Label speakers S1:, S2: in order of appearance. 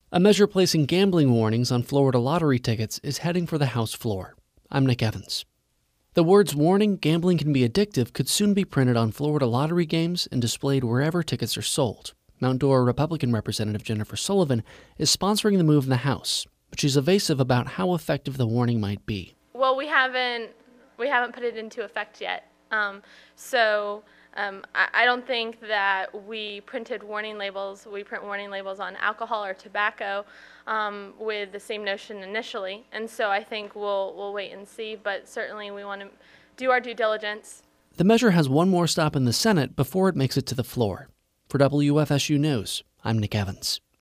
S1: A measure placing gambling warnings on Florida lottery tickets is heading for the House floor. I'm Nick Evans. The words warning gambling can be addictive could soon be printed on Florida lottery games and displayed wherever tickets are sold. Mount Dora Republican Representative Jennifer Sullivan is sponsoring the move in the House, but she's evasive about how effective the warning might be.
S2: Well, we haven't put it into effect yet. I don't think that we printed warning labels. We print warning labels on alcohol or tobacco with the same notion initially, and so I think we'll wait and see. But certainly, we want to do our due diligence.
S1: The measure has one more stop in the Senate before it makes it to the floor. For WFSU News, I'm Nick Evans.